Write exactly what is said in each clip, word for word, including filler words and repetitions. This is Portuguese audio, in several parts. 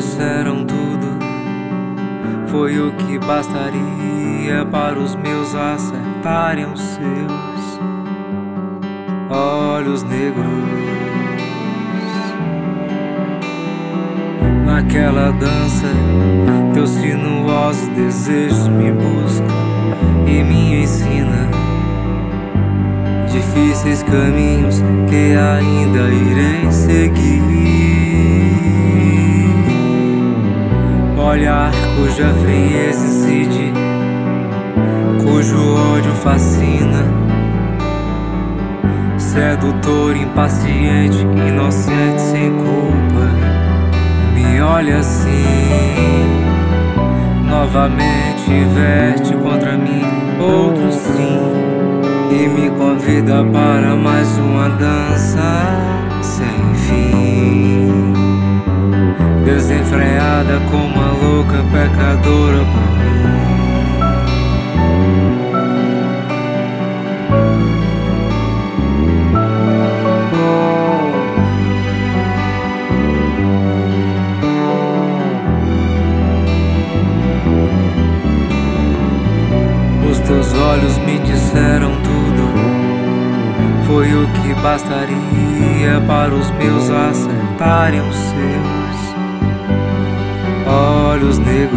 disseram tudo, foi o que bastaria para os meus acertarem os seus olhos negros. Naquela dança, teus sinuosos desejos me buscam e me ensina difíceis caminhos que ainda irei seguir. Olhar cuja frieza incide, cujo ódio fascina, sedutor, impaciente, inocente, sem culpa. Me olha assim, novamente verte contra mim outro sim, e me convida para mais uma dança sem fim, desenfreada como uma louca pecadora por mim. Os teus olhos me disseram tudo, foi o que bastaria para os meus acertarem os seus olhos negros.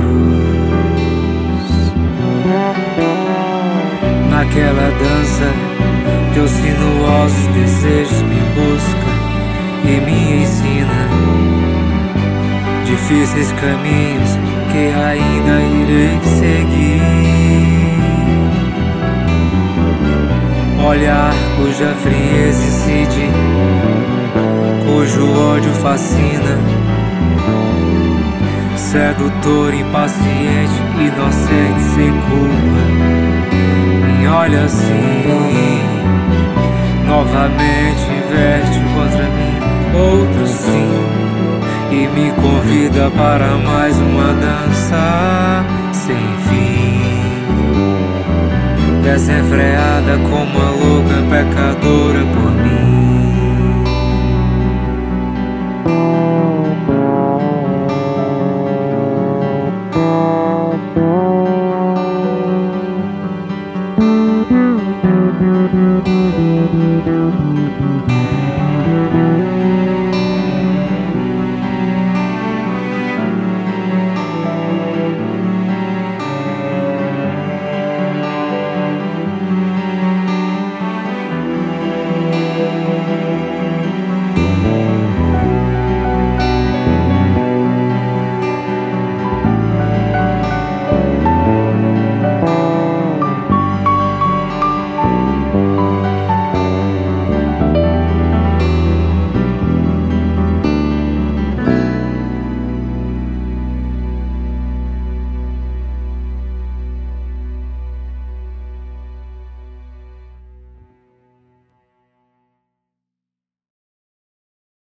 Naquela dança, teus sinuosos desejos me buscam e me ensina difíceis caminhos que ainda irei seguir. Olhar cuja frieza incide, cujo ódio fascina, sedutor, impaciente, inocente, sem culpa. Me olha assim, novamente verte contra mim outro sim, e me convida para mais uma dança sem fim, desenfreada como uma louca pecadora por